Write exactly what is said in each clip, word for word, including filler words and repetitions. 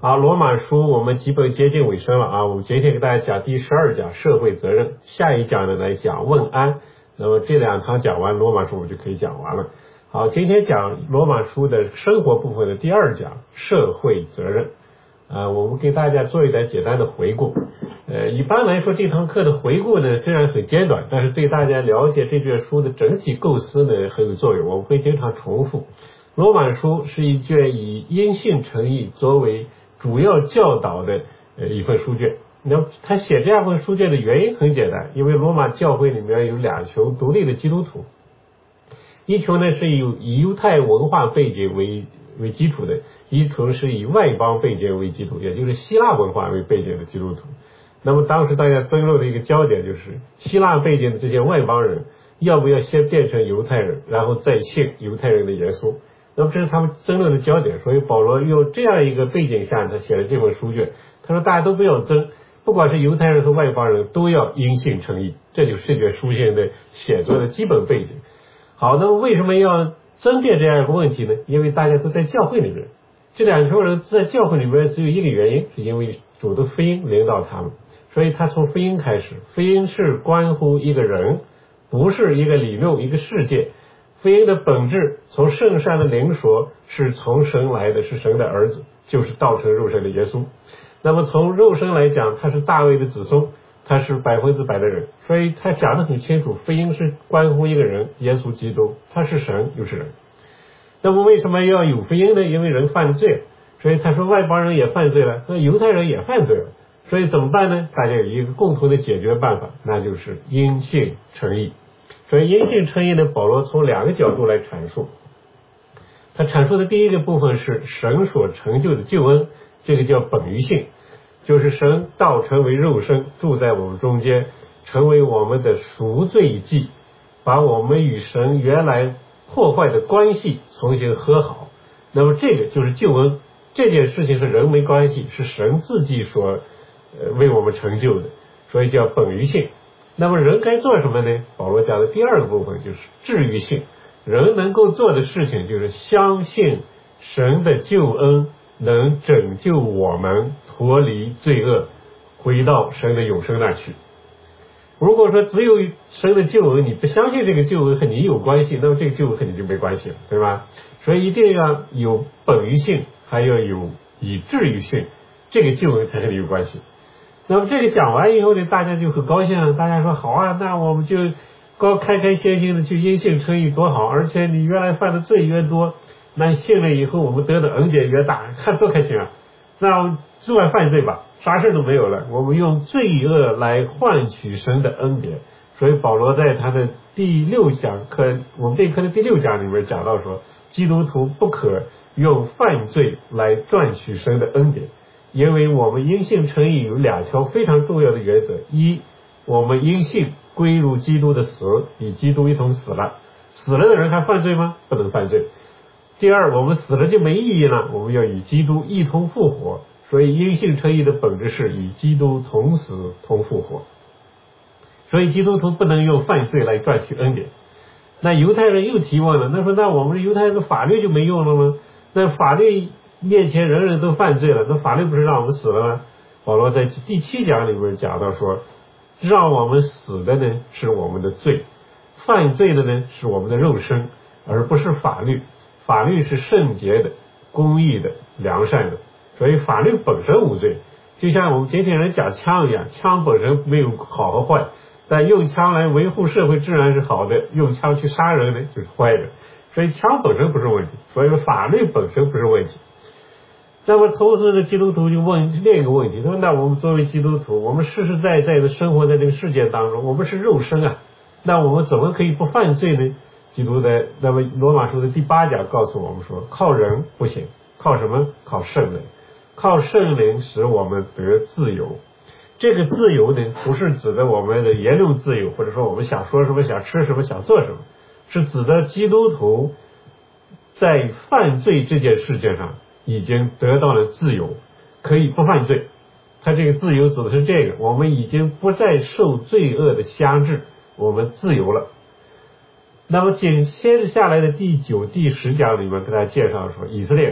好，罗马书我们基本接近尾声了啊，我们今天给大家讲第十二讲社会责任，下一讲呢来讲问安。那么这两堂讲完罗马书我就可以讲完了。好，今天讲罗马书的生活部分的第二讲社会责任。呃，我们给大家做一点简单的回顾。呃，一般来说这堂课的回顾呢虽然很简短，但是对大家了解这卷书的整体构思呢很有作用，我们会经常重复。罗马书是一卷以因信称义作为主要教导的呃一份书卷。那么他写这样份书卷的原因很简单，因为罗马教会里面有两群独立的基督徒，一群呢是以以犹太文化背景为为基础的，一群是以外邦背景为基础，也就是希腊文化为背景的基督徒。那么当时大家争论的一个焦点就是希腊背景的这些外邦人要不要先变成犹太人，然后再信犹太人的耶稣。那么这是他们争论的焦点，所以保罗用这样一个背景下他写了这本书卷。他说大家都不要争，不管是犹太人和外邦人都要因信称义，这就是这卷书信的写作的基本背景。好，那么为什么要争辩这样一个问题呢？因为大家都在教会里面，这两群人在教会里面只有一个原因，是因为主的福音领导他们，所以他从福音开始。福音是关乎一个人，不是一个理论一个世界。福音的本质从圣善的灵说是从神来的，是神的儿子，就是道成肉身的耶稣。那么从肉身来讲，他是大卫的子孙，他是百分之百的人，所以他讲得很清楚，福音是关乎一个人，耶稣基督，他是神又是人。那么为什么要有福音呢？因为人犯罪，所以他说外邦人也犯罪了，那犹太人也犯罪了，所以怎么办呢？大家有一个共同的解决办法，那就是因信称义。所以因信称义呢，保罗从两个角度来阐述。他阐述的第一个部分是神所成就的救恩，这个叫本于信，就是神道成为肉身，住在我们中间，成为我们的赎罪祭，把我们与神原来破坏的关系重新和好。那么这个就是救恩，这件事情和人没关系，是神自己所呃为我们成就的，所以叫本于信。那么人该做什么呢？保罗讲的第二个部分就是至于信，人能够做的事情就是相信神的救恩能拯救我们脱离罪恶，回到神的永生那去。如果说只有神的救恩，你不相信这个救恩和你有关系，那么这个救恩和你就没关系了，对吧？所以一定要有本于信，还要有以至于信，这个救恩才和你有关系。那么这个讲完以后呢，大家就很高兴，大家说好啊，那我们就高开开心心的去因信称义多好，而且你原来犯的罪越多，那信了以后我们得的恩典越大，看多开心啊！那我们之外犯罪吧，啥事都没有了，我们用罪恶来换取神的恩典。所以保罗在他的第六讲课，我们这一课的第六讲里面讲到说，基督徒不可用犯罪来赚取神的恩典。因为我们因信称义有两条非常重要的原则：一，我们因信归入基督的死，与基督一同死了，死了的人还犯罪吗？不能犯罪。第二，我们死了就没意义了，我们要与基督一同复活。所以因信称义的本质是与基督同死同复活。所以基督徒不能用犯罪来赚取恩典。那犹太人又提问了，那说那我们犹太人的法律就没用了吗？那法律面前人人都犯罪了，那法律不是让我们死了吗？保罗在第七讲里面讲到说，让我们死的呢是我们的罪，犯罪的呢是我们的肉身，而不是法律。法律是圣洁的、公义的、良善的，所以法律本身无罪。就像我们今天人讲枪一样，枪本身没有好和坏，但用枪来维护社会治安是好的，用枪去杀人呢就是坏的。所以枪本身不是问题，所以法律本身不是问题。那么同时呢，基督徒就问另一个问题，说那我们作为基督徒，我们实实在在的生活在这个世界当中，我们是肉身啊，那我们怎么可以不犯罪呢？基督的那么罗马书的第八讲告诉我们说，靠人不行，靠什么？靠圣灵，靠圣灵使我们得自由。这个自由呢，不是指的我们的言论自由，或者说我们想说什么、想吃什么、想做什么，是指的基督徒在犯罪这件事情上已经得到了自由，可以不犯罪。他这个自由指的是这个，我们已经不再受罪恶的辖制，我们自由了。那么紧接着下来的第九、第十讲里面给大家介绍说，以色列人，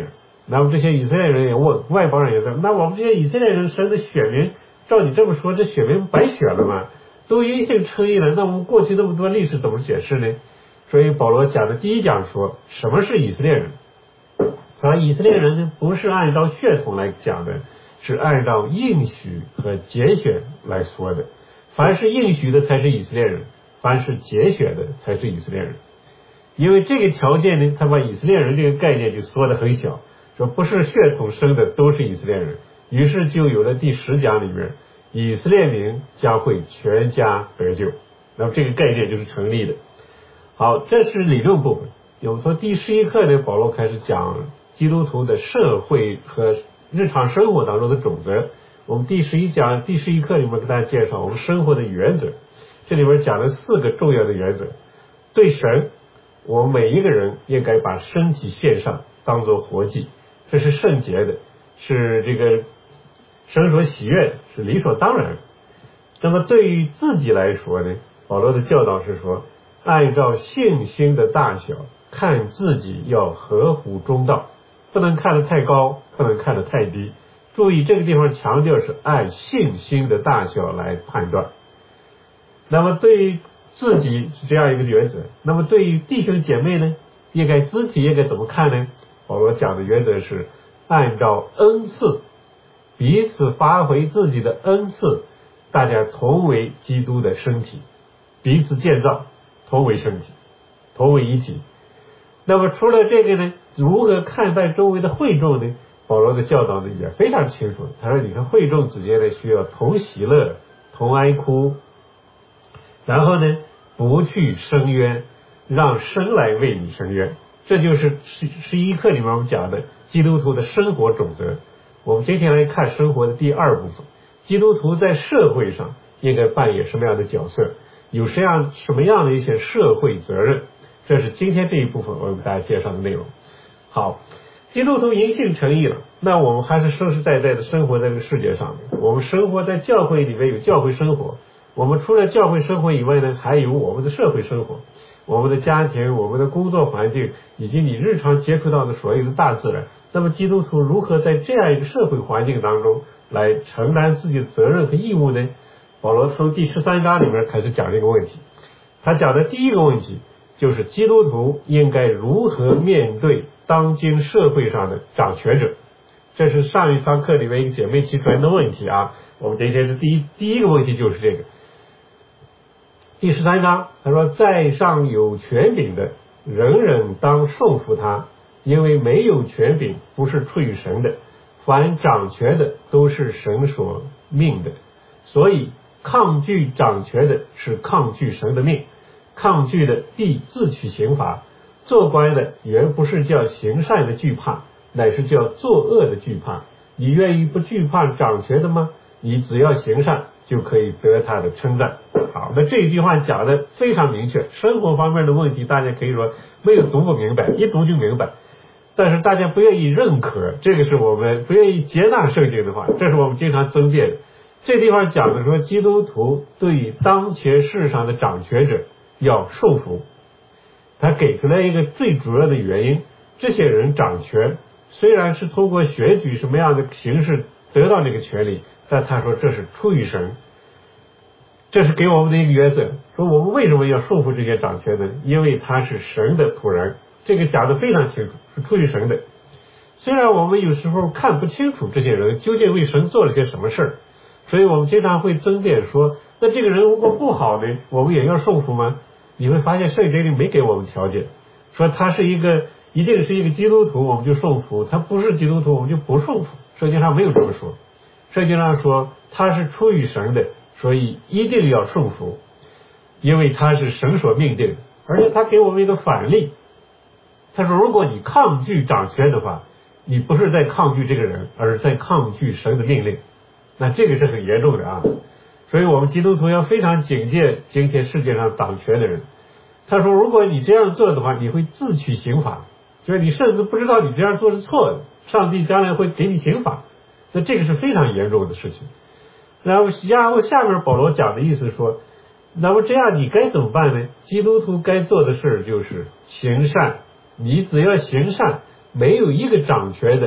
那么这些以色列人也问，外邦人也问，那我们这些以色列人神的选民，照你这么说，这选民白选了吗？都因信称义了，那我们过去那么多历史怎么解释呢？所以保罗讲的第一讲说，什么是以色列人？而以色列人呢，不是按照血统来讲的，是按照应许和节选来说的。凡是应许的才是以色列人，凡是节选的才是以色列人。因为这个条件呢，他把以色列人这个概念就缩得很小，说不是血统生的都是以色列人，于是就有了第十讲里面，以色列民将会全家得救，那么这个概念就是成立的。好，这是理论部分。我们从第十一课呢，保罗开始讲基督徒的社会和日常生活当中的准则。我们第十一讲第十一课里面给大家介绍我们生活的原则，这里面讲了四个重要的原则。对神，我们每一个人应该把身体献上，当作活祭，这是圣洁的，是这个神所喜悦的，是理所当然。那么对于自己来说呢，保罗的教导是说，按照信心的大小看自己要合乎中道，不能看得太高，不能看得太低。注意这个地方强调是按信心的大小来判断。那么对于自己是这样一个原则，那么对于弟兄姐妹呢，应该肢体应该怎么看呢？保罗讲的原则是按照恩赐，彼此发挥自己的恩赐，大家同为基督的身体，彼此建造，同为身体，同为一体。那么除了这个呢，如何看待周围的会众呢？保罗的教导呢也非常清楚，他说你看会众之间呢需要同喜乐，同哀哭，然后呢不去申冤，让神来为你申冤。这就是十十一课里面我们讲的基督徒的生活准则。我们今天来看生活的第二部分，基督徒在社会上应该扮演什么样的角色，有什么样什么样的一些社会责任，这是今天这一部分我给大家介绍的内容。好，基督徒因信称义了，那我们还是实实在在的生活在这个世界上面。我们生活在教会里面，有教会生活，我们除了教会生活以外呢，还有我们的社会生活，我们的家庭，我们的工作环境，以及你日常接触到的所有的大自然。那么基督徒如何在这样一个社会环境当中来承担自己的责任和义务呢？保罗从第十三章里面开始讲这个问题。他讲的第一个问题就是基督徒应该如何面对当今社会上的掌权者。这是上一堂课里面一个姐妹提出来的问题啊，我们今天是第一第一个问题就是这个。第十三章他说，在上有权柄的，人人当顺服他，因为没有权柄不是出于神的，凡掌权的都是神所命的，所以抗拒掌权的是抗拒神的命，抗拒的必自取刑罚。做官的原不是叫行善的惧怕，乃是叫作恶的惧怕。你愿意不惧怕掌权的吗？你只要行善就可以得他的称赞。好，那这一句话讲的非常明确，生活方面的问题大家可以说没有读不明白，一读就明白，但是大家不愿意认可，这个是我们不愿意接纳圣经的话，这是我们经常争辩的。这地方讲的说，基督徒对于当前世上的掌权者要顺服，他给出来一个最主要的原因，这些人掌权虽然是通过选举什么样的形式得到这个权利，但他说这是出于神，这是给我们的一个原则，说我们为什么要顺服这些掌权呢？因为他是神的仆人，这个讲得非常清楚，是出于神的。虽然我们有时候看不清楚这些人究竟为神做了些什么事儿，所以我们经常会争辩说，那这个人如果不好呢，我们也要顺服吗？你会发现圣经里没给我们条件，说他是一个一定是一个基督徒我们就顺服，他不是基督徒我们就不顺服，圣经上没有这么说。圣经上说他是出于神的，所以一定要顺服，因为他是神所命定的。而且他给我们一个反例，他说如果你抗拒掌权的话，你不是在抗拒这个人，而是在抗拒神的命令，那这个是很严重的啊。所以我们基督徒要非常警戒今天世界上掌权的人。他说如果你这样做的话，你会自取刑罚，就是你甚至不知道你这样做是错的，上帝将来会给你刑罚，那这个是非常严重的事情。然后然后下面保罗讲的意思说，那么这样你该怎么办呢？基督徒该做的事就是行善，你只要行善，没有一个掌权的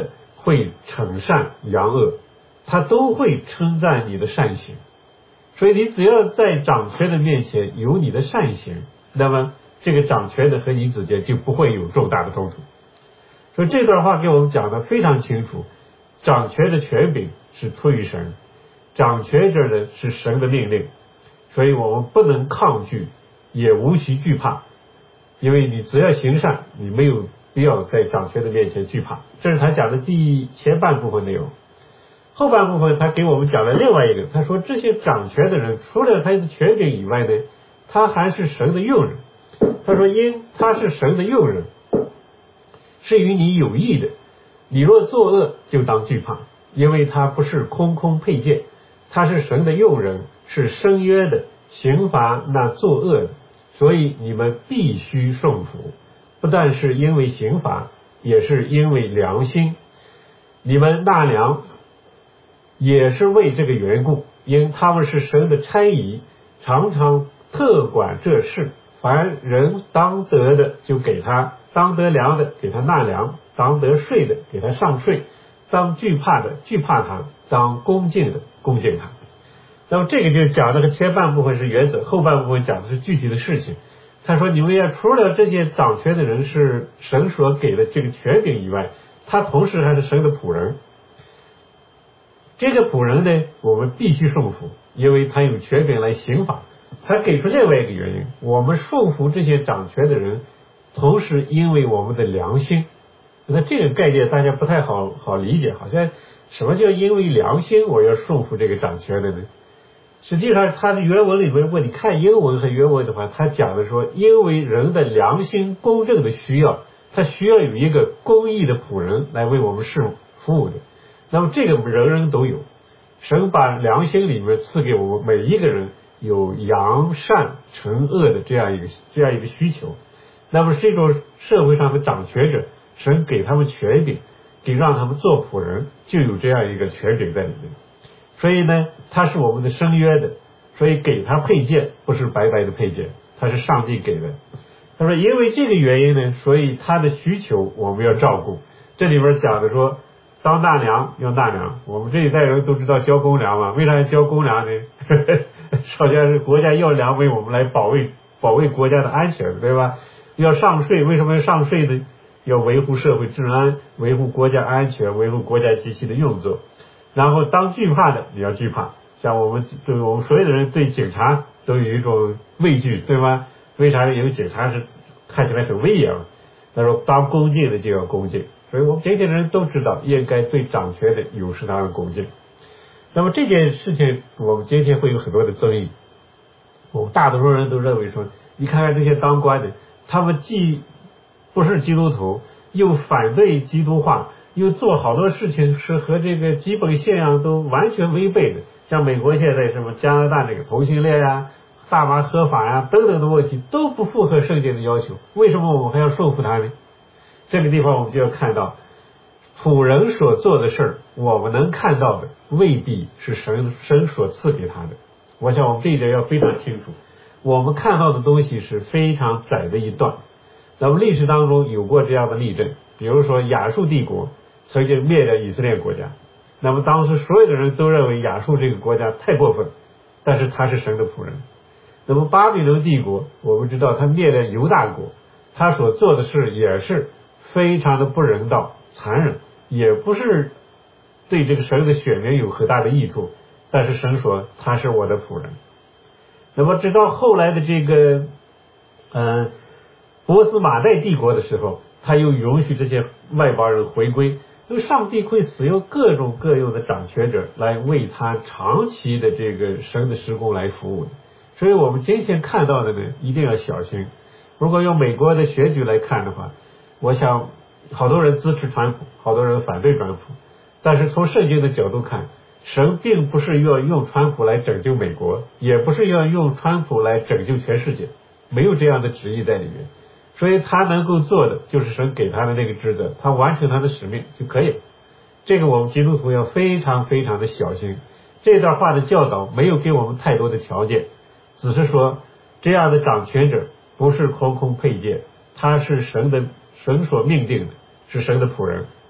会惩善扬恶，他都会称赞你的善行。所以你只要在掌权的面前有你的善行，那么这个掌权的和你之间就不会有重大的冲突。所以这段话给我们讲的非常清楚，掌权的权柄是出于神，掌权者呢是神的命令，所以我们不能抗拒，也无需惧怕，因为你只要行善，你没有必要在掌权的面前惧怕。这是他讲的第前半部分内容。后半部分他给我们讲了另外一个，他说这些掌权的人除了他的权柄以外呢，他还是神的用人。他说因他是神的用人，是与你有益的，你若作恶就当惧怕，因为他不是空空佩剑，他是神的用人，是伸约的，刑罚那作恶的，所以你们必须顺服，不但是因为刑罚，也是因为良心。你们纳粮也是为这个缘故，因他们是神的差役，常常特管这事。凡人当得的就给他，当得粮的给他纳粮，当得税的给他上税，当惧怕的惧怕他，当恭敬的恭敬他。那么这个就讲这个前半部分是原则，后半部分讲的是具体的事情。他说你们要除了这些掌权的人是神所给的这个权柄以外，他同时还是神的仆人。这个仆人呢，我们必须顺服，因为他有权柄来刑罚。他给出另外一个原因，我们顺服这些掌权的人，同时因为我们的良心。那这个概念大家不太好好理解，好像什么叫因为良心我要顺服这个掌权的呢？实际上他的原文里面，如果你看英文和原文的话，他讲的说因为人的良心公正的需要，他需要有一个公义的仆人来为我们事服务的。那么这个人人都有，神把良心里面赐给我们每一个人有扬善惩恶的这样一个这样一个需求。那么这种社会上的掌权者，神给他们权柄，给让他们做仆人，就有这样一个权柄在里面。所以呢，他是我们的生约的，所以给他配件不是白白的配件，他是上帝给的。他说因为这个原因呢，所以他的需求我们要照顾。这里边讲的说当纳粮要纳粮，我们这一代人都知道交公粮嘛，为啥要交公粮呢？首先是国家要粮为我们来保卫保卫国家的安全，对吧？要上税，为什么要上税呢？要维护社会治安，维护国家安全，维护国家机器的运作。然后当惧怕的你要惧怕，像我们对我们所有的人对警察都有一种畏惧，对吗？为啥？因为警察是看起来很威严，他说当恭敬的就要恭敬，所以我们这些人都知道应该对掌权的有适当的恭敬。那么这件事情我们今天会有很多的争议，我们大多数人都认为说，你看看这些当官的，他们既不是基督徒，又反对基督化，又做好多事情是和这个基本信仰都完全违背的，像美国现在什么加拿大这个同性恋呀、大麻合法呀等等的问题都不符合圣经的要求，为什么我们还要顺服他呢？这个地方我们就要看到仆人所做的事儿，我们能看到的未必是神神所赐给他的。我想我们这一点要非常清楚，我们看到的东西是非常窄的一段。那么历史当中有过这样的例证，比如说亚述帝国曾经灭了以色列国家，那么当时所有的人都认为亚述这个国家太过分，但是他是神的仆人。那么巴比伦帝国，我们知道他灭了犹大国，他所做的事也是非常的不人道残忍，也不是对这个神的选民有很大的益处，但是神说他是我的仆人。那么直到后来的这个嗯、呃、波斯马代帝国的时候，他又允许这些外邦人回归，因为上帝会使用各种各样的掌权者来为他长期的这个神的施工来服务的。所以我们今天看到的呢，一定要小心。如果用美国的选举来看的话，我想好多人支持川普，好多人反对川普，但是从圣经的角度看，神并不是要用川普来拯救美国，也不是要用川普来拯救全世界，没有这样的旨意在里面。所以他能够做的就是神给他的那个职责，他完成他的使命就可以了。这个我们基督徒要非常非常的小心。这段话的教导没有给我们太多的条件，只是说这样的掌权者不是空空佩剑，他是神的神所命定的，是神的仆人，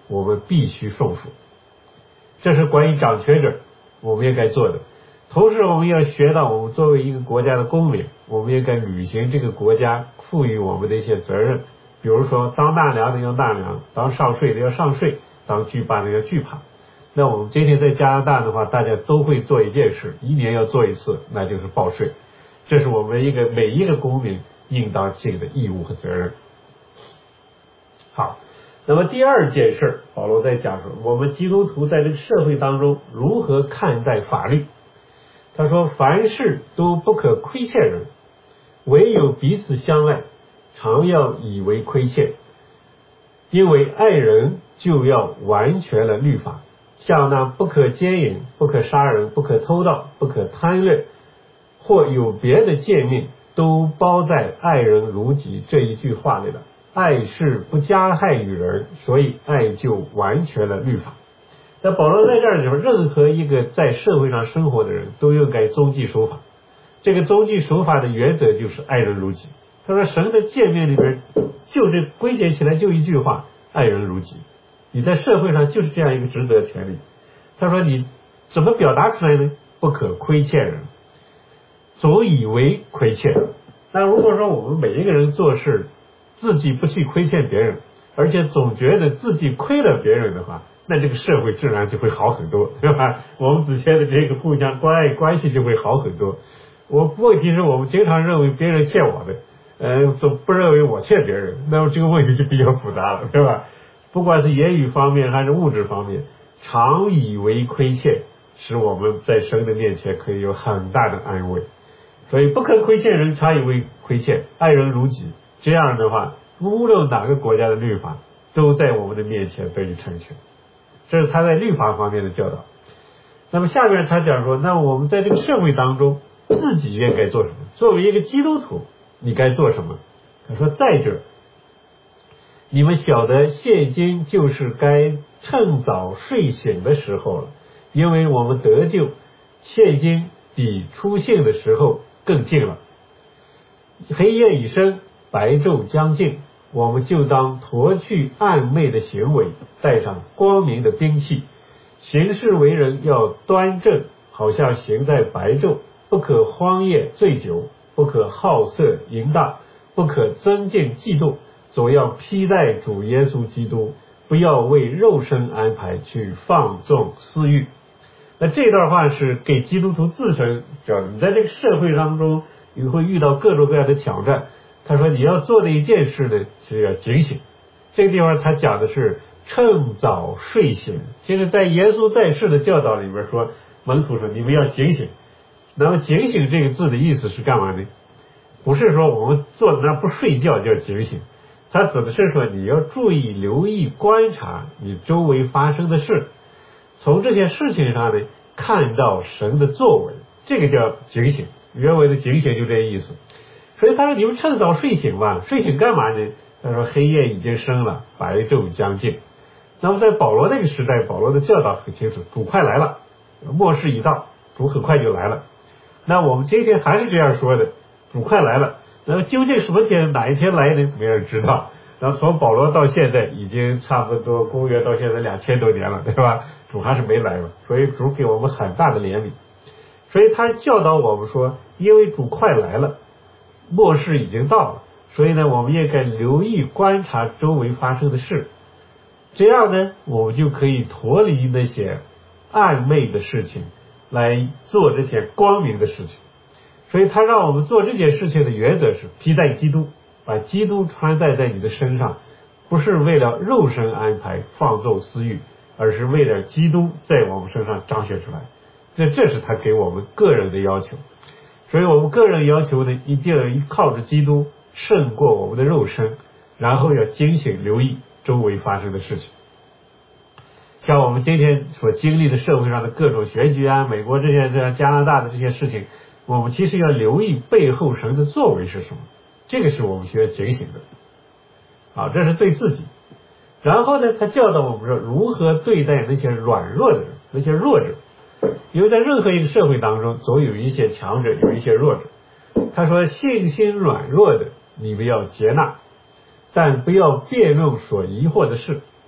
我们必须顺服。这是关于掌权者我们也该做的。同时我们要学到，我们作为一个国家的公民，我们也该履行这个国家赋予我们的一些责任。比如说当纳粮的要纳粮，当上税的要上税，当惧怕的要惧怕。那我们今天在加拿大的话，大家都会做一件事，一年要做一次，那就是报税。这是我们一个每一个公民应当尽的义务和责任。好，那么第二件事，保罗在讲说，我们基督徒在这个社会当中如何看待法律。他说，凡事都不可亏欠人，唯有彼此相爱，常要以为亏欠。因为爱人就要完全了律法，像那不可奸淫、不可杀人、不可偷盗、不可贪恋，或有别的诫命，都包在爱人如己这一句话里了。爱是不加害于人，所以爱就完全了律法。那保罗在这儿说，任何一个在社会上生活的人都应该遵纪守法。这个遵纪守法的原则就是爱人如己。他说神的诫命里边就这归结起来就一句话，爱人如己。你在社会上就是这样一个职责权利。他说你怎么表达出来呢？不可亏欠人，总以为亏欠。那如果说我们每一个人做事自己不去亏欠别人，而且总觉得自己亏了别人的话，那这个社会自然就会好很多，对吧？我们之间的这个互相关爱关系就会好很多。我问题是我们经常认为别人欠我的，呃，总不认为我欠别人，那么这个问题就比较复杂了，对吧？不管是言语方面还是物质方面，常以为亏欠，使我们在神的面前可以有很大的安慰。所以不可亏欠人，常以为亏欠，爱人如己。这样的话，无论哪个国家的律法都在我们的面前得以成全。这是他在律法方面的教导。那么下面他讲说，那我们在这个社会当中自己应该做什么？作为一个基督徒你该做什么？他说，再者你们晓得现今就是该趁早睡醒的时候了，因为我们得救现今比出信的时候更近了。黑夜已深，白昼将近，我们就当脱去暗昧的行为，带上光明的兵器，行事为人要端正，好像行在白昼，不可荒宴醉酒，不可好色淫荡，不可增进嫉妒，总要披戴主耶稣基督，不要为肉身安排去放纵私欲。那这段话是给基督徒自身讲，你在这个社会当中你会遇到各种各样的挑战。他说你要做的一件事呢是要警醒。这个地方他讲的是趁早睡醒。其实在耶稣在世的教导里边说，门徒说你们要警醒。那么警醒这个字的意思是干嘛呢？不是说我们坐在那不睡觉叫警醒，他指的是说你要注意留意观察你周围发生的事，从这些事情上呢看到神的作为，这个叫警醒。原文的警醒就这意思。所以他说你们趁早睡醒吧，睡醒干嘛呢？他说黑夜已经深了，白昼将近。那么在保罗那个时代，保罗的教导很清楚，主快来了，末世已到，主很快就来了。那我们今天还是这样说的，主快来了。那么究竟什么天哪一天来呢？没人知道。然后从保罗到现在已经差不多公元到现在两千多年了，对吧？主还是没来嘛，所以主给我们很大的怜悯。所以他教导我们说，因为主快来了，末世已经到了，所以呢我们也该留意观察周围发生的事，这样呢我们就可以脱离那些暗昧的事情，来做这些光明的事情。所以他让我们做这件事情的原则是披戴基督，把基督穿戴在你的身上，不是为了肉身安排放纵私欲，而是为了基督在我们身上彰显出来。这这是他给我们个人的要求。所以我们个人要求呢，一定要靠着基督胜过我们的肉身，然后要警醒留意周围发生的事情。像我们今天所经历的社会上的各种选举啊，美国这些这样加拿大的这些事情，我们其实要留意背后神的作为是什么，这个是我们需要警醒的。好，这是对自己。然后呢，他教导我们说如何对待那些软弱的人，那些弱者。因为在任何一个社会当中，总有一些强者，有一些弱者。他说信心软弱的你们要接纳，但不要辩论所疑惑的事，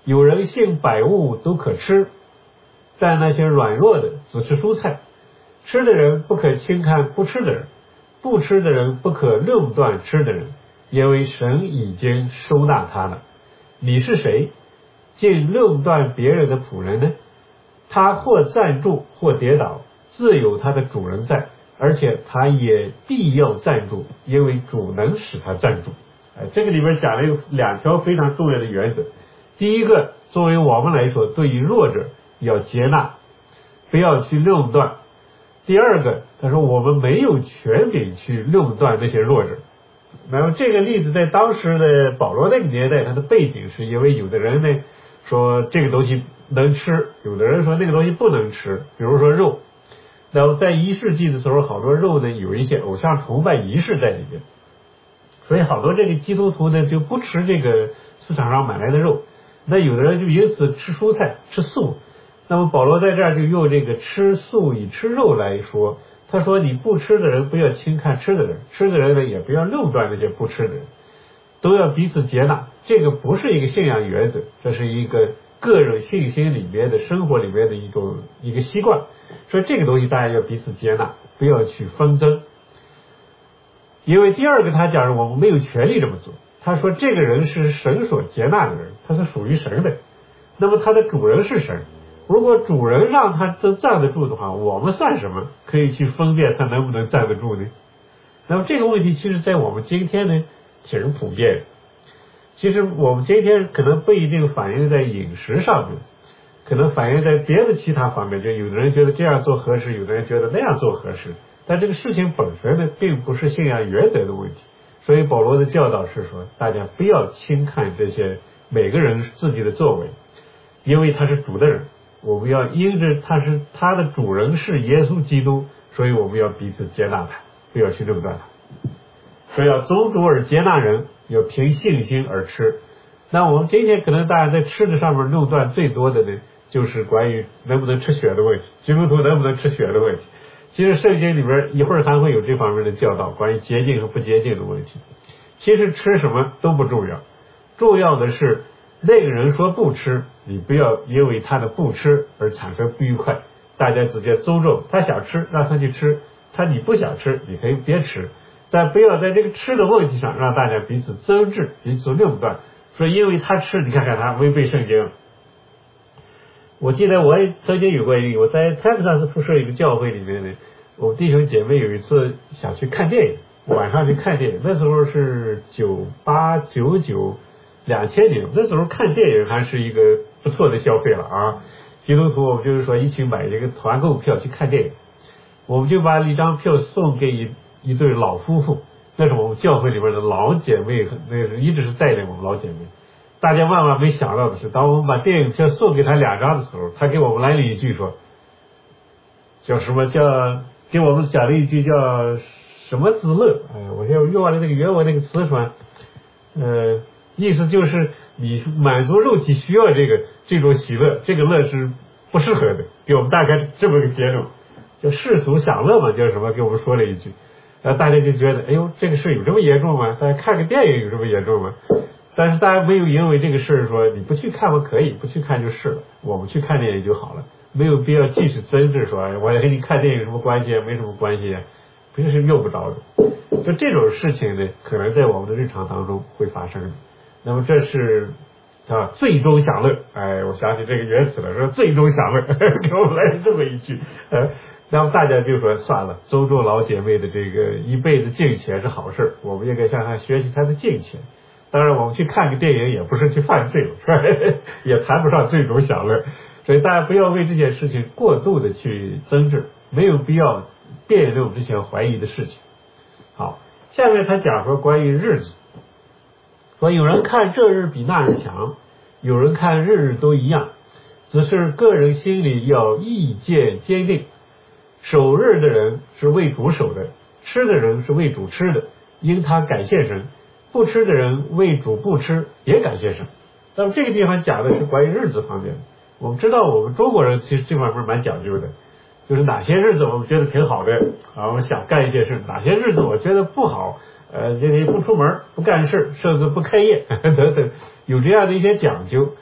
有人性百物都可吃，但那些软弱的只吃蔬菜。吃的人不可轻看不吃的人，不吃的人不可论断吃的人，因为神已经收纳他了。你是谁，竟论断别人的仆人呢？他或站住或跌倒，自有他的主人在，而且他也必要站住，因为主能使他站住。哎，这个里边讲了有两条非常重要的原则。第一个，作为我们来说，对于弱者要接纳，不要去论断。第二个，他说我们没有权柄去论断那些弱者。那么这个例子在当时的保罗那个年代，他的背景是因为有的人呢说这个东西能吃，有的人说那个东西不能吃，比如说肉。然后在一世纪的时候，好多肉呢有一些偶像崇拜仪式在里面，所以好多这个基督徒呢就不吃这个市场上买来的肉，那有的人就因此吃蔬菜吃素。那么保罗在这儿就用这个吃素与吃肉来说，他说你不吃的人不要轻看吃的人，吃的人呢也不要论断那些不吃的人，都要彼此接纳。这个不是一个信仰原则，这是一个个人信心里面的生活里面的一种一个习惯，所以这个东西大家要彼此接纳，不要去纷争。因为第二个他讲我们没有权利这么做，他说这个人是神所接纳的人，他是属于神的，那么他的主人是神，如果主人让他真站得住的话，我们算什么可以去分辨他能不能站得住呢？那么这个问题其实在我们今天呢挺普遍的。其实我们今天可能不一定反映在饮食上面，可能反映在别的其他方面，就有的人觉得这样做合适，有的人觉得那样做合适，但这个事情本身呢并不是信仰原则的问题。所以保罗的教导是说，大家不要轻看这些每个人自己的作为，因为他是主的人，我们要因着他是他的主人是耶稣基督，所以我们要彼此接纳他，不要去论断他。所以要宗主而接纳人，要凭信心而吃。那我们今天可能大家在吃的上面论断最多的呢，就是关于能不能吃血的问题，基督徒能不能吃血的问题。其实圣经里边一会儿还会有这方面的教导，关于洁净和不洁净的问题。其实吃什么都不重要，重要的是那个人说不吃，你不要因为他的不吃而产生不愉快，大家直接尊重，他想吃让他去吃，他你不想吃你可以别吃，但不要在这个吃的问题上让大家彼此争执彼此论断，说因为他吃你看看他违背圣经。我记得我也曾经有过一个，我在泰克萨斯附设一个教会里面呢，我们弟兄姐妹有一次想去看电影，晚上去看电影，那时候是九八九九两千年，那时候看电影还是一个不错的消费了啊。基督徒我们就是说一起买一个团购票去看电影，我们就把一张票送给一一对老夫妇，那是我们教会里边的老姐妹，那是一直是带领我们老姐妹。大家万万没想到的是，当我们把电影票送给他两张的时候，他给我们来了一句说，叫什么叫给我们讲了一句叫什么之乐，哎，我现在用完了那个原文那个词说，呃，意思就是你满足肉体需要这个这种喜乐，这个乐是不适合的，给我们大概这么个结论，叫世俗享乐嘛，叫什么？给我们说了一句，然后大家就觉得，哎呦，这个事有这么严重吗？大家看个电影有这么严重吗？但是大家没有因为这个事说你不去看吗？可以不去看就是了，我们去看电影就好了，没有必要继续争执说我跟你看电影有什么关系啊？没什么关系啊，不是用不着的。就这种事情呢，可能在我们的日常当中会发生的。那么这是啊，最终享乐，哎，我想起这个原词了，说最终享乐，给我们来这么一句，呃，然后大家就说算了，尊重老姐妹的这个一辈子敬虔是好事，我们应该向她学习她的敬虔。当然我们去看个电影也不是去犯罪，是吧？也谈不上最终享乐，所以大家不要为这件事情过度的去争执，没有必要辩论这些怀疑的事情。好，下面他讲说关于日子，说有人看这日比那日强，有人看日日都一样，只是个人心里要意见坚定。守日的人是为主守的，吃的人是为主吃的，因他感谢神；不吃的人为主不吃，也感谢神。那么这个地方讲的是关于日子方面的。我们知道我们中国人其实这方面蛮讲究的，就是哪些日子我们觉得挺好的啊，我们想干一件事，哪些日子我觉得不好，呃，这个不出门不干事，甚至不开业等等，有这样的一些讲究。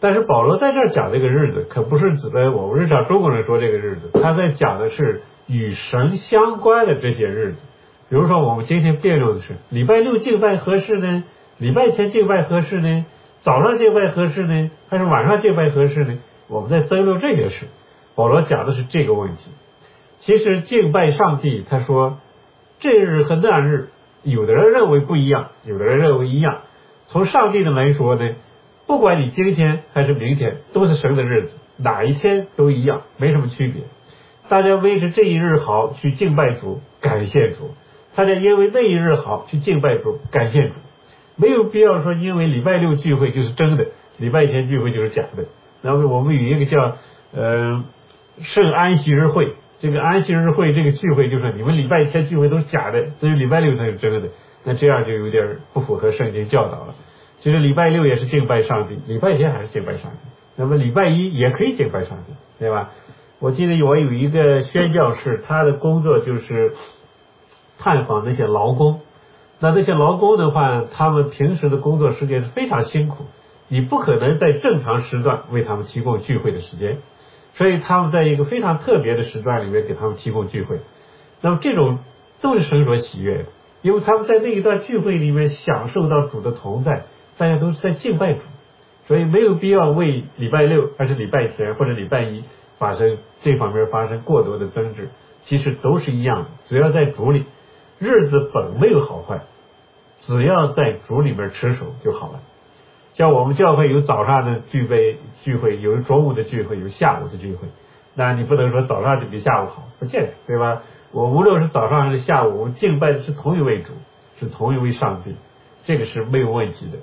但是保罗在这儿讲这个日子，可不是指的我们日常中国人说这个日子，他在讲的是与神相关的这些日子。比如说我们今天辩论的是礼拜六敬拜合适呢，礼拜天敬拜合适呢，早上敬拜合适呢，还是晚上敬拜合适呢？我们在争论这些事。保罗讲的是这个问题。其实敬拜上帝，他说这日和那日，有的人认为不一样，有的人认为一样。从上帝的来说呢，不管你今天还是明天，都是神的日子，哪一天都一样，没什么区别。大家为着这一日好去敬拜主，感谢主；大家因为那一日好去敬拜主，感谢主。没有必要说因为礼拜六聚会就是真的，礼拜天聚会就是假的。然后我们有一个叫呃圣安息日会，这个安息日会这个聚会就是你们礼拜天聚会都是假的，只有礼拜六才是真的。那这样就有点不符合圣经教导了。其实礼拜六也是敬拜上帝，礼拜天还是敬拜上帝，那么礼拜一也可以敬拜上帝，对吧？我记得我有一个宣教士，他的工作就是探访那些劳工。那那些劳工的话，他们平时的工作时间是非常辛苦，你不可能在正常时段为他们提供聚会的时间，所以他们在一个非常特别的时段里面给他们提供聚会。那么这种都是神所喜悦的，因为他们在那一段聚会里面享受到主的同在，大家都是在敬拜主，所以没有必要为礼拜六还是礼拜天或者礼拜一发生这方面发生过多的争执，其实都是一样的，只要在主里，日子本没有好坏，只要在主里面持守就好了。像我们教会有早上的聚会聚会，有中午的聚会，有下午的聚会，那你不能说早上就比下午好，不见得，对吧？我无论是早上还是下午，我们敬拜的是同一位主，是同一位上帝，这个是没有问题的。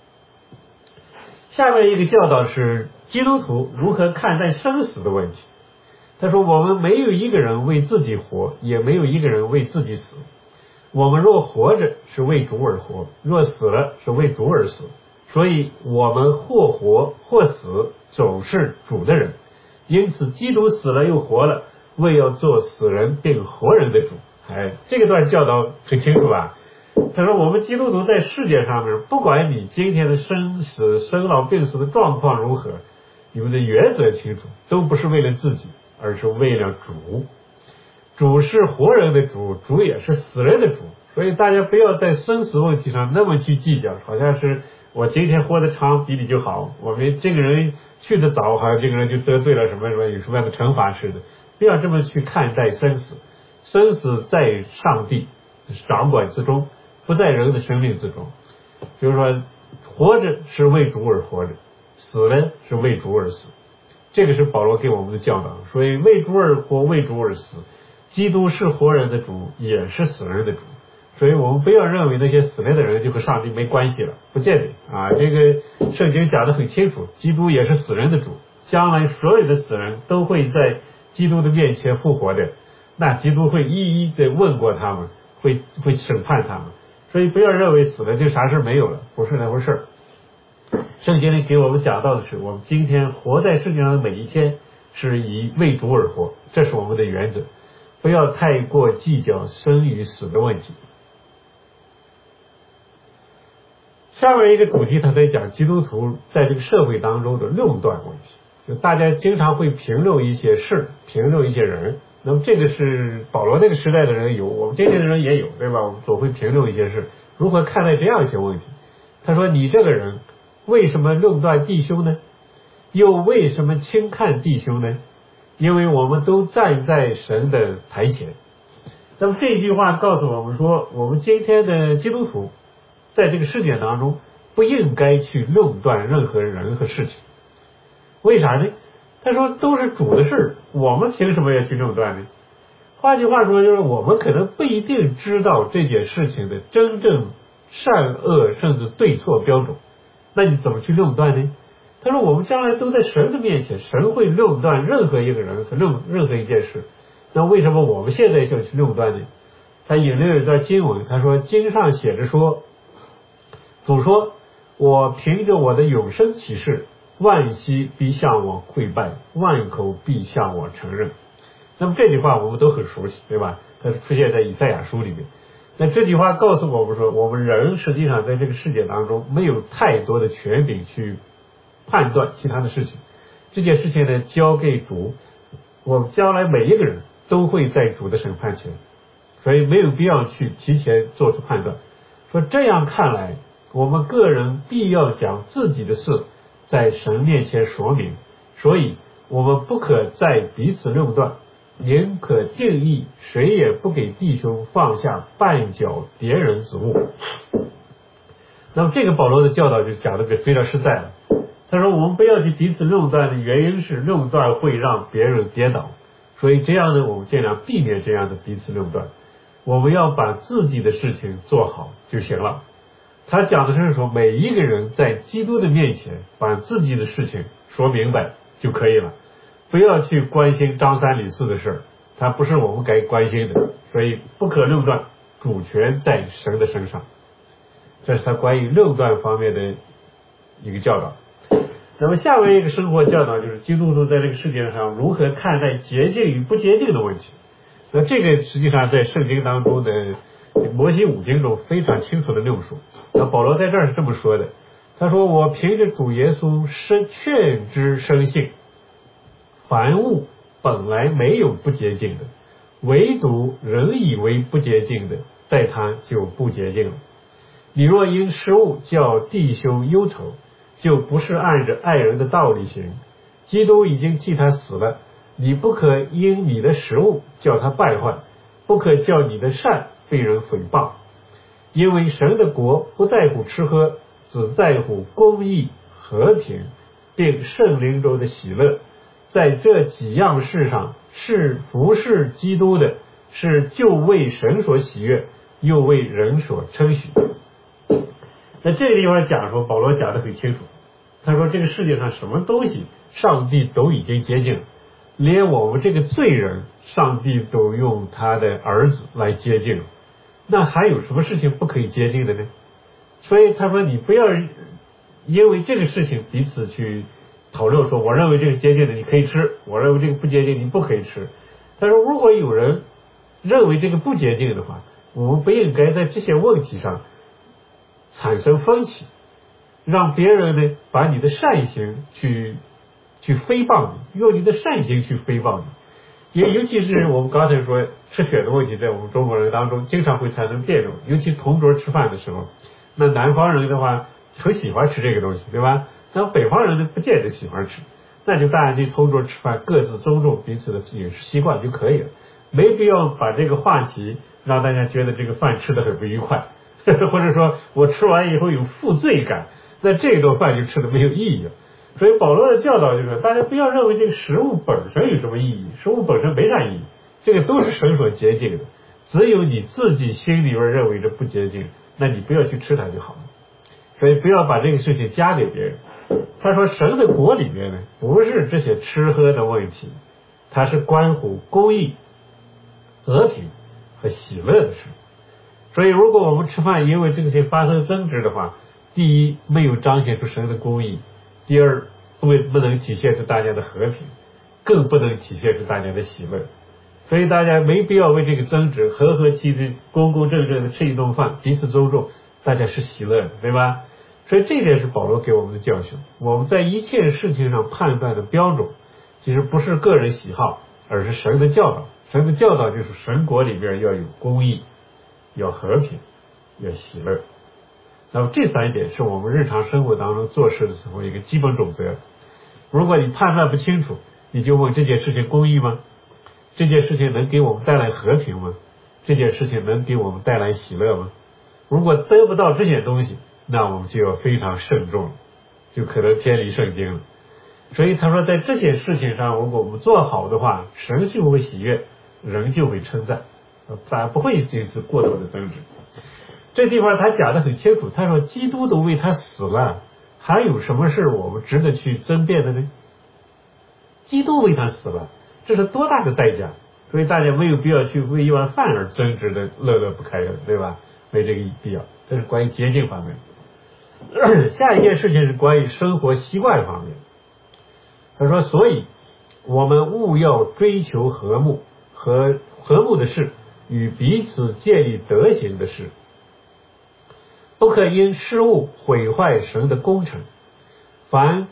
下面一个教导是基督徒如何看待生死的问题。他说我们没有一个人为自己活，也没有一个人为自己死。我们若活着是为主而活，若死了是为主而死。所以我们或活或死，总是主的人。因此基督死了又活了，为要做死人并活人的主。哎，这个段教导很清楚吧？他说我们基督徒在世界上面，不管你今天的生死生老病死的状况如何，你们的原则清楚，都不是为了自己，而是为了主。主是活人的主，主也是死人的主。所以大家不要在生死问题上那么去计较，好像是我今天活得长比你就好，我们这个人去得早，好像这个人就得罪了什么什么有什么样的惩罚似的。不要这么去看待生死，生死在上帝掌管之中，不在人的生命之中。比如说活着是为主而活着，死了是为主而死，这个是保罗给我们的教导。所以为主而活，为主而死，基督是活人的主，也是死人的主。所以我们不要认为那些死了的人就和上帝没关系了，不见得啊。这个圣经讲得很清楚，基督也是死人的主，将来所有的死人都会在基督的面前复活的，那基督会一一的问过他们，会会审判他们。所以不要认为死了就啥事没有了，不是那回事。圣经里给我们讲到的是，我们今天活在世界上的每一天是以为主而活，这是我们的原则，不要太过计较生与死的问题。下面一个主题他在讲基督徒在这个社会当中的论断问题，就大家经常会评论一些事，评论一些人。那么这个是保罗那个时代的人有，我们今天的人也有，对吧？我们总会评论一些事，如何看待这样一些问题？他说你这个人为什么论断弟兄呢？又为什么轻看弟兄呢？因为我们都站在神的台前。那么这句话告诉我们说，我们今天的基督徒在这个世界当中不应该去论断任何人和事情。为啥呢？他说都是主的事，我们凭什么要去论断呢？换句话说，就是我们可能不一定知道这件事情的真正善恶甚至对错标准，那你怎么去论断呢？他说我们将来都在神的面前，神会论断任何一个人和论任何一件事，那为什么我们现在就去论断呢？他引了一段经文，他说经上写着说，主说我凭着我的永生启示，万膝必向我跪拜，万口必向我承认。那么这句话我们都很熟悉，对吧？它是出现在以赛亚书里面。那这句话告诉我们说，我们人实际上在这个世界当中没有太多的权柄去判断其他的事情。这件事情呢，交给主，我们将来每一个人都会在主的审判前，所以没有必要去提前做出判断。说这样看来，我们个人必要将自己的事在神面前说明，所以我们不可再彼此论断，宁可定义谁也不给弟兄放下绊脚别人之物。那么这个保罗的教导就讲的非常实在了。他说我们不要去彼此论断的原因是论断会让别人跌倒，所以这样呢，我们尽量避免这样的彼此论断，我们要把自己的事情做好就行了。他讲的是说每一个人在基督的面前把自己的事情说明白就可以了，不要去关心张三李四的事，它不是我们该关心的，所以不可论断，主权在神的身上。这是他关于论断方面的一个教导。那么下面一个生活教导就是基督徒在这个世界上如何看待洁净与不洁净的问题。那这个实际上在圣经当中的摩西五经中非常清楚的论述。那保罗在这儿是这么说的，他说我凭着主耶稣生劝之生性，凡物本来没有不洁净的，唯独人以为不洁净的，在他就不洁净了。你若因食物叫弟兄忧愁，就不是按着爱人的道理行。基督已经替他死了，你不可因你的食物叫他败坏，不可叫你的善被人诽谤。因为神的国不在乎吃喝，只在乎公义、和平，并圣灵中的喜乐。在这几样事上，是服侍基督的，是就为神所喜悦，又为人所称许。那这个地方讲说，保罗讲得很清楚，他说这个世界上什么东西上帝都已经接近了，连我们这个罪人上帝都用他的儿子来接近了，那还有什么事情不可以接近的呢？所以他说你不要因为这个事情彼此去讨论说我认为这个接近的你可以吃，我认为这个不接近你不可以吃。他说如果有人认为这个不接近的话，我们不应该在这些问题上产生分歧，让别人呢把你的善行去去诽谤你，用你的善行去诽谤你。也尤其是我们刚才说吃血的问题，在我们中国人当中经常会产生辩论，尤其同桌吃饭的时候，那南方人的话很喜欢吃这个东西，对吧？那北方人呢不见得喜欢吃，那就大家去同桌吃饭，各自尊重彼此的饮食习惯就可以了，没必要把这个话题让大家觉得这个饭吃得很不愉快，或者说我吃完以后有负罪感，那这顿饭就吃得没有意义了。所以保罗的教导就是大家不要认为这个食物本身有什么意义，食物本身没啥意义，这个都是神所洁净的，只有你自己心里边认为这不洁净，那你不要去吃它就好了。所以不要把这个事情加给别人。他说神的国里面呢不是这些吃喝的问题，它是关乎公义、和平和喜乐的事。所以如果我们吃饭因为这些发生争执的话，第一没有彰显出神的公义，第二不不能体现出大家的和平，更不能体现出大家的喜乐。所以大家没必要为这个争执和和气气公公正正的吃一顿饭，彼此尊重，大家是喜乐的，对吧？所以这点是保罗给我们的教训。我们在一切事情上判断的标准其实不是个人喜好，而是神的教导。神的教导就是神国里面要有公义，要和平，要喜乐。那么这三点是我们日常生活当中做事的时候一个基本准则。如果你判断不清楚，你就问这件事情公义吗？这件事情能给我们带来和平吗？这件事情能给我们带来喜乐吗？如果得不到这些东西，那我们就要非常慎重，就可能偏离圣经了。所以他说在这些事情上如果我们做好的话，神就会喜悦，人就会称赞，咱不会因此过多的争执。这地方他讲得很清楚，他说基督都为他死了，还有什么事我们值得去争辩的呢？基督为他死了，这是多大的代价，所以大家没有必要去为一碗饭而争执的乐乐不开的，对吧？没这个必要。这是关于洁净方面。下一件事情是关于生活习惯方面。他说所以我们务要追求和睦，和和睦的事与彼此建立德行的事，不可因失误毁坏神的工程。凡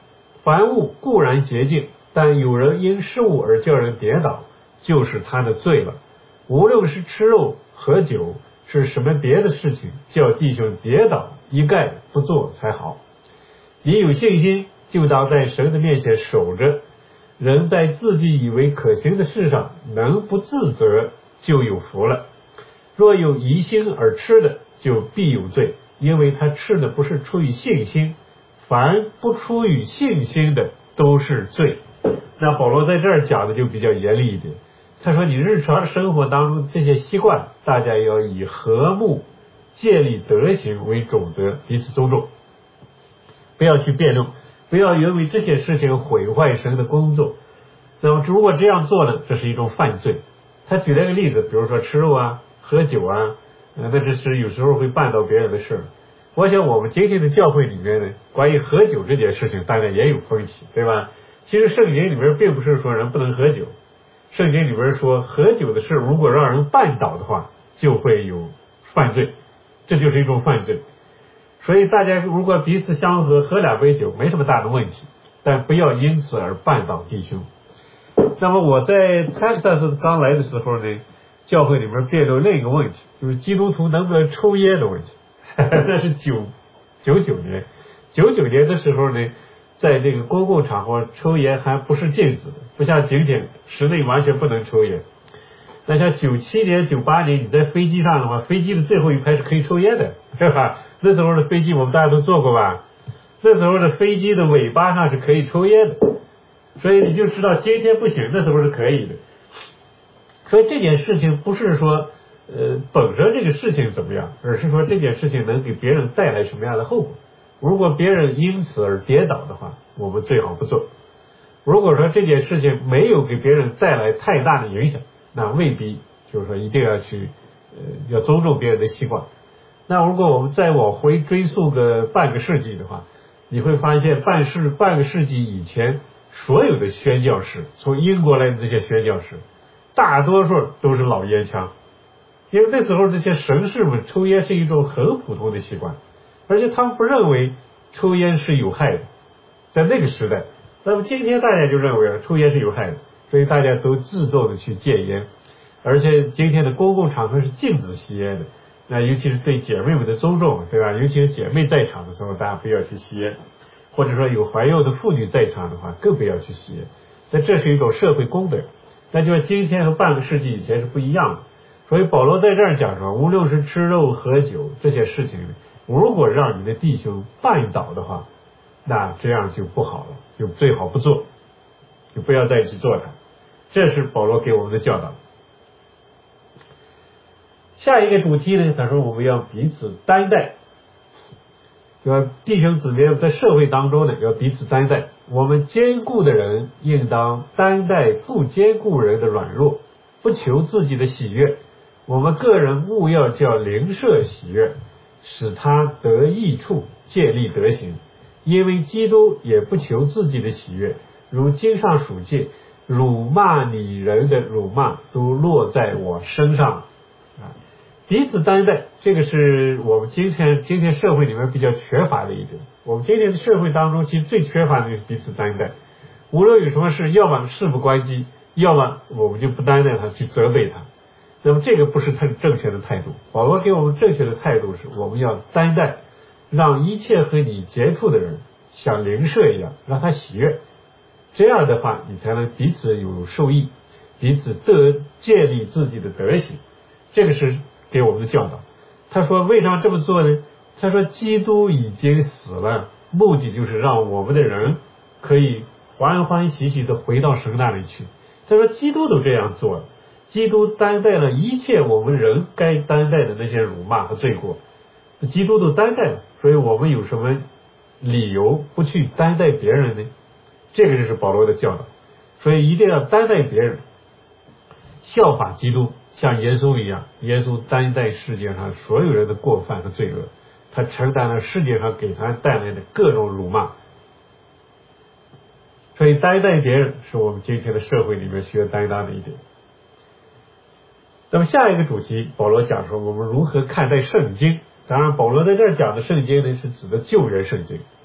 凡物固然洁净，但有人因事物而叫人跌倒，就是他的罪了。无论是吃肉喝酒，是什么别的事情，叫弟兄跌倒，一概不做才好。你有信心，就当在神的面前守着，人在自己以为可行的事上能不自责，就有福了。若有疑心而吃的，就必有罪，因为他吃的不是出于信心，凡不出于信心的都是罪。那保罗在这儿讲的就比较严厉一点，他说你日常生活当中这些习惯，大家要以和睦建立德行为准则，彼此尊重，不要去辩论，不要因为这些事情毁坏神的工作。那么如果这样做呢，这是一种犯罪。他举了一个例子，比如说吃肉啊喝酒啊，呃、那这是有时候会绊到别人的事。我想我们今天的教会里面呢，关于喝酒这件事情当然也有分歧，对吧？其实圣经里面并不是说人不能喝酒，圣经里边说喝酒的事如果让人绊倒的话，就会有犯罪，这就是一种犯罪。所以大家如果彼此相合，喝两杯酒没什么大的问题，但不要因此而绊倒弟兄。那么我在 Texas 刚来的时候呢，教会里面辩论另一个问题，就是基督徒能不能抽烟的问题。那是九九九年，九九年的时候呢，在这个公共场合抽烟还不是禁止的，不像景点室内完全不能抽烟。那像九七年、九八年，你在飞机上的话，飞机的最后一排是可以抽烟的，对吧？那时候的飞机我们大家都坐过吧？那时候的飞机的尾巴上是可以抽烟的，所以你就知道今天不行，那时候是可以的。所以这件事情不是说呃本身这个事情怎么样，而是说这件事情能给别人带来什么样的后果。如果别人因此而跌倒的话，我们最好不做。如果说这件事情没有给别人带来太大的影响，那未必就是说一定要去呃要尊重别人的习惯。那如果我们再往回追溯个半个世纪的话，你会发现半世半个世纪以前，所有的宣教士，从英国来的这些宣教士，大多数都是老烟枪，因为那时候这些神士们抽烟是一种很普通的习惯，而且他们不认为抽烟是有害的，在那个时代。那么今天大家就认为抽烟是有害的，所以大家都自动的去戒烟，而且今天的公共场合是禁止吸烟的。那尤其是对姐妹们的尊重，对吧？尤其是姐妹在场的时候，大家不要去吸烟，或者说有怀孕的妇女在场的话，更不要去吸烟。那这是一种社会公德，那就是今天和半个世纪以前是不一样的。所以保罗在这儿讲说，无论是吃肉喝酒这些事情，如果让你的弟兄绊倒的话，那这样就不好了，就最好不做，就不要再去做它。这是保罗给我们的教导。下一个主题呢，他说我们要彼此担待，要弟兄姊妹在社会当中呢要彼此担待。我们坚固的人应当担待不坚固人的软弱，不求自己的喜悦。我们个人务要叫邻舍喜悦，使他得益处，建立德行。因为基督也不求自己的喜悦，如经上属记，辱骂你人的辱骂都落在我身上。啊，彼此担待，这个是我们今天今天社会里面比较缺乏的一点。我们今天的社会当中，其实最缺乏的就是彼此担待。无论有什么事，要么事不关己，要么我们就不担待他，去责备他。那么这个不是他正确的态度。保罗给我们正确的态度是，我们要担待，让一切和你接触的人像邻舍一样，让他喜悦。这样的话，你才能彼此有受益，彼此得建立自己的德行。这个是给我们的教导。他说为什么这么做呢？他说基督已经死了，目的就是让我们的人可以欢欢喜喜的回到神那里去。他说基督都这样做了，基督担待了一切我们人该担待的那些辱骂和罪过，基督都担待了，所以我们有什么理由不去担待别人呢？这个就是保罗的教导。所以一定要担待别人，效法基督，像耶稣一样，耶稣担待世界上所有人的过犯和罪恶，他承担了世界上给他带来的各种辱骂。所以担待别人是我们今天的社会里面需要担当的一点。那么下一个主题，保罗讲说我们如何看待圣经。当然保罗在这儿讲的圣经呢，是指的旧约圣经。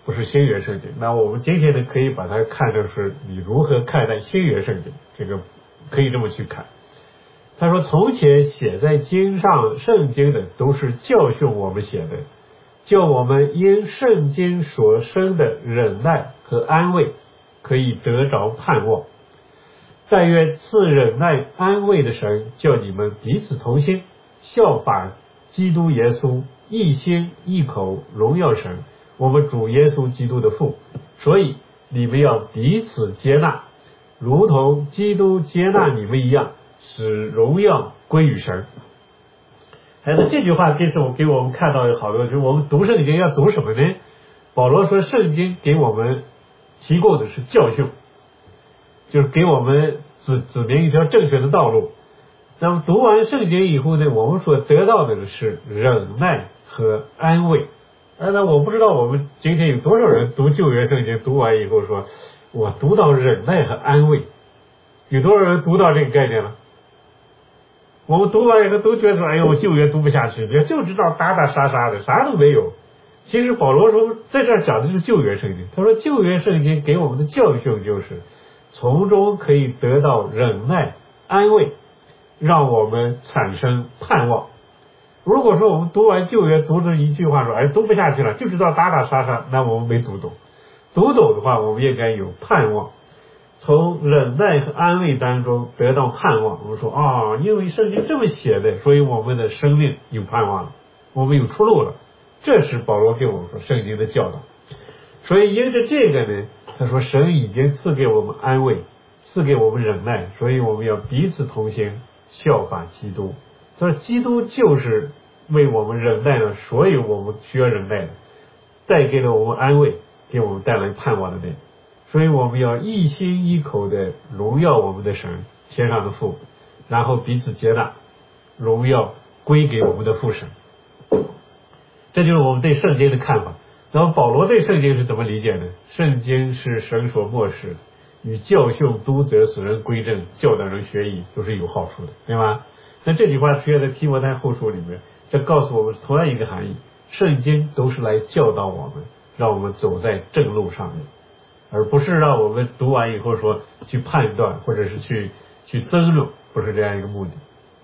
不是新约圣经。那我们今天呢，可以把它看成是你如何看待新约圣经，这个可以这么去看。他说，从前写在经上圣经的都是教训我们写的，叫我们因圣经所生的忍耐和安慰可以得着盼望。但愿赐忍耐安慰的神，叫你们彼此同心，效法基督耶稣，一心一口荣耀神，我们主耶稣基督的父。所以你们要彼此接纳，如同基督接纳你们一样，使荣耀归于神。哎，那这句话就是我给我们看到有好多，就是我们读圣经要读什么呢？保罗说，圣经给我们提供的是教训，就是给我们指指明一条正确的道路。那么读完圣经以后呢，我们所得到的是忍耐和安慰。哎，那我不知道我们今天有多少人读旧约圣经，读完以后说，我读到忍耐和安慰，有多少人读到这个概念了？我们读完以后都觉得说，哎呦，我旧约读不下去，就知道打打杀杀的，啥都没有。其实保罗说，在这儿讲的是旧约圣经。他说，旧约圣经给我们的教训就是从中可以得到忍耐、安慰，让我们产生盼望。如果说我们读完旧约，读这一句话说，哎，读不下去了，就知道打打杀杀，那我们没读懂。读懂的话，我们应该有盼望。从忍耐和安慰当中得到盼望。我们说啊，因为圣经这么写的，所以我们的生命有盼望了，我们有出路了。这是保罗给我们说圣经的教导。所以因着这个呢，他说神已经赐给我们安慰，赐给我们忍耐，所以我们要彼此同心，效法基督。他说基督就是为我们忍耐了所有我们需要忍耐的，带给了我们安慰，给我们带来盼望的那。所以我们要一心一口的荣耀我们的神，天上的父，然后彼此接纳，荣耀归给我们的父神。这就是我们对圣经的看法。那么保罗对圣经是怎么理解呢？圣经是神所默示，与教训、督责、使人归正、教导人学义都是有好处的，对吧？那这句话出现在提摩太后书里面，这告诉我们同样一个含义：圣经都是来教导我们，让我们走在正路上面，而不是让我们读完以后说去判断或者是去去争论，不是这样一个目的。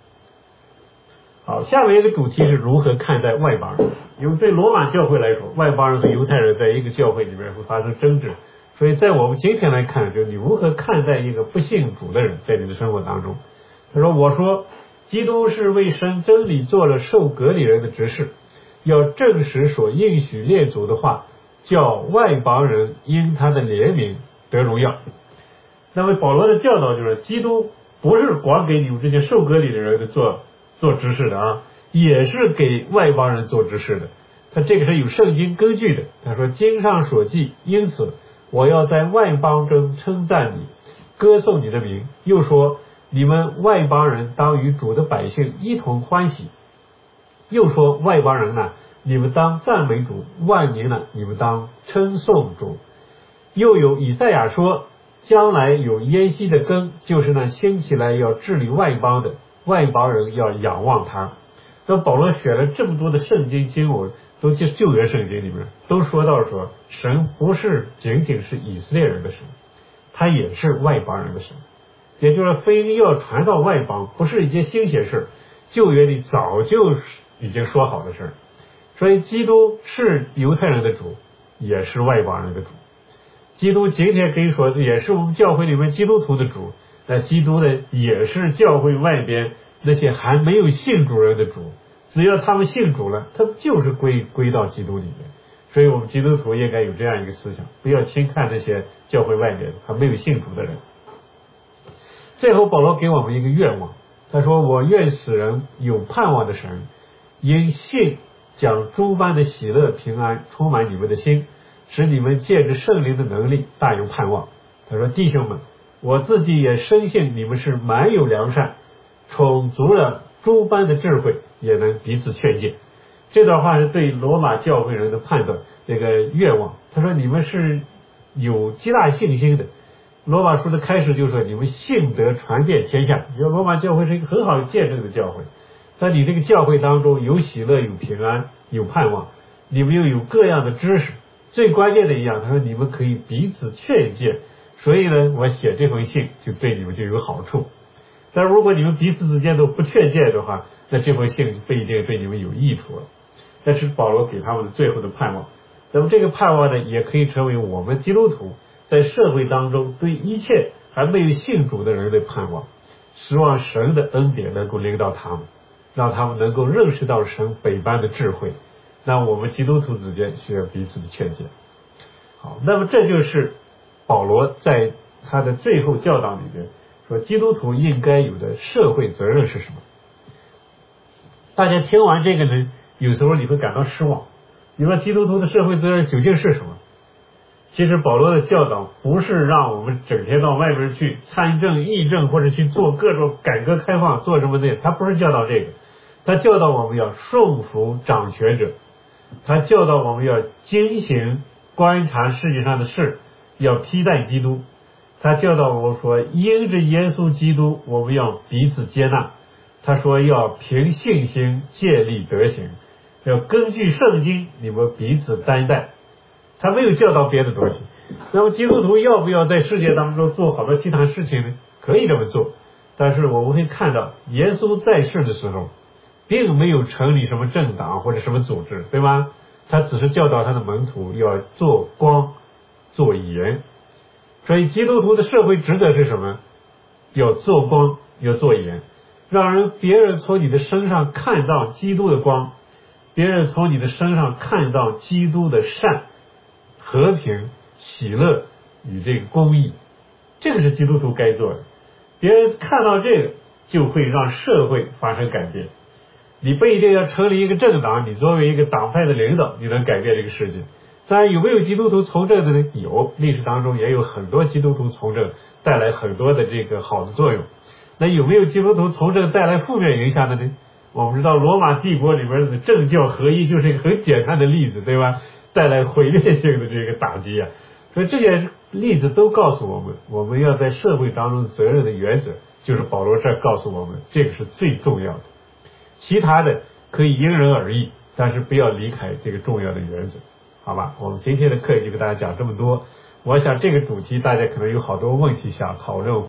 好，下面一个主题是如何看待外邦人。因为对罗马教会来说，外邦人和犹太人在一个教会里面会发生争执，所以在我们今天来看，就是你如何看待一个不信主的人在你的生活当中。他说，我说基督是为神真理做了受割礼人的执事，要证实所应许列祖的话，叫外邦人因他的怜悯得荣耀。那么保罗的教导就是，基督不是光给你们这些受割礼的人的做做执事的啊，也是给外邦人做执事的。他这个是有圣经根据的。他说经上所记，因此我要在外邦中称赞你，歌颂你的名。又说你们外邦人当与主的百姓一同欢喜。又说外邦人呢，你们当赞美主，万民呢，你们当称颂主。又有以赛亚说，将来有耶西的根，就是那兴起来要治理外邦的，外邦人要仰望他。那保罗选了这么多的圣经经文，都在旧约圣经里面都说到说，神不是仅仅是以色列人的神，他也是外邦人的神。也就是福音要传到外邦，不是一件新鲜事，旧约里早就已经说好的事。所以基督是犹太人的主，也是外邦人的主。基督今天可以说也是我们教会里面基督徒的主，那基督呢也是教会外边那些还没有信主人的主。只要他们信主了，他们就是归归到基督里面。所以我们基督徒应该有这样一个思想，不要轻看那些教会外面还没有信主的人。最后保罗给我们一个愿望，他说，我愿使人有盼望的神，因信将诸般的喜乐平安充满你们的心，使你们借着圣灵的能力大有盼望。他说，弟兄们，我自己也深信你们是满有良善，充足了诸般的智慧，也能彼此劝诫。这段话是对罗马教会人的判断，这个愿望。他说你们是有极大信心的。罗马书的开始就说你们信德传遍天下，因为罗马教会是一个很好见证的教会，在你这个教会当中有喜乐，有平安，有盼望，你们又有各样的知识， 最关键的一样，他说你们可以彼此劝诫，所以呢，我写这封信就对你们就有好处。但如果你们彼此之间都不劝诫的话，那这封信不一定对你们有益处了。这是保罗给他们的最后的盼望。那么这个盼望呢，也可以成为我们基督徒在社会当中对一切还没有信主的人的盼望，希望神的恩典能够领导他们，让他们能够认识到神百般的智慧。那我们基督徒之间需要彼此的劝诫。好，那么这就是保罗在他的最后教导里面说基督徒应该有的社会责任是什么。大家听完这个呢，有时候你会感到失望，你说基督徒的社会责任究竟是什么？其实保罗的教导不是让我们整天到外面去参政议政，或者去做各种改革开放做什么的，他不是教导这个，他教导我们要顺服掌权者，他教导我们要精行观察世界上的事，要披戴基督，他教导我们说因着耶稣基督我们要彼此接纳，他说要凭信心建立德行，要根据圣经你们彼此担待，他没有教导别的东西。那么基督徒要不要在世界当中做好多其他事情呢？可以这么做，但是我们会看到耶稣在世的时候并没有成立什么政党或者什么组织，对吧？他只是教导他的门徒要做光做盐。所以基督徒的社会职责是什么？要做光要做盐，让人别人从你的身上看到基督的光，别人从你的身上看到基督的善、和平、喜乐与这个公义，这个是基督徒该做的。别人看到这个就会让社会发生改变。你不一定要成立一个政党，你作为一个党派的领导你能改变这个世界。当然有没有基督徒从政的呢？有，历史当中也有很多基督徒从政带来很多的这个好的作用。那有没有基督徒从政带来负面影响的呢？我们知道罗马帝国里面的政教合一就是一个很简单的例子，对吧？带来毁灭性的这个打击啊。所以这些例子都告诉我们，我们要在社会当中责任的原则，就是保罗这儿告诉我们，这个是最重要的。其他的可以因人而异，但是不要离开这个重要的原则，好吧？我们今天的课就给大家讲这么多。我想这个主题大家可能有好多问题想讨论。